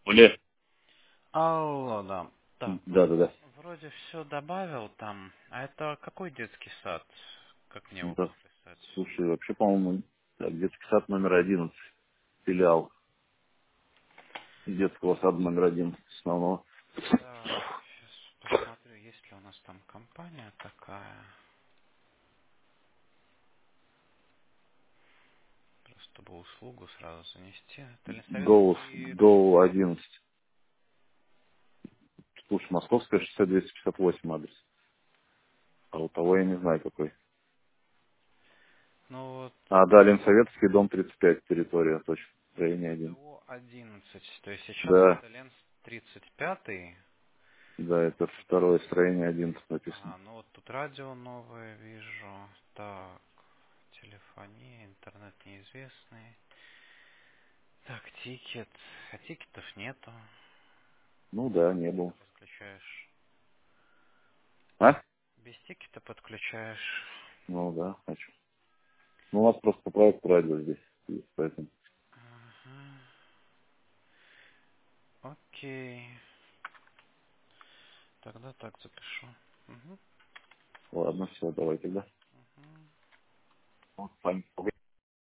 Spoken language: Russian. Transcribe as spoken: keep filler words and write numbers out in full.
Оля. Алло, да. Так, Да, ну, да, да. вроде все добавил там. А это какой детский сад? Как мне его Да. подписать? Слушай, вообще, по-моему, так, детский сад номер одиннадцать, филиал детского сада номер одиннадцать основного. Так, сейчас посмотрю, есть ли у нас там компания такая. Просто чтобы услугу сразу занести. Это Гоу, Ленсоветский дом. Гоу одиннадцать. Слушай, Московская шестьдесят двести пятьдесят восемь адрес. А у того я не знаю какой. Ну вот, А, да, Ленсоветский, дом тридцать пять, территория, точно. Строение один. ТО одиннадцать. То есть сейчас Да, это Ленс тридцать пятый. да, это второе строение одиннадцать написано. Ага, ну вот тут радио новое вижу. Так, телефония, интернет неизвестный. Так, тикет. А тикетов нету. Ну Без да, не тикета был. подключаешь. А? Без тикета подключаешь. Ну да, хочу. Ну, у нас просто по проекту радио здесь. Есть, поэтому. Ага. Окей. Тогда так запишу. Угу. Ладно, все, давай тогда. Угу. Вот, Пань,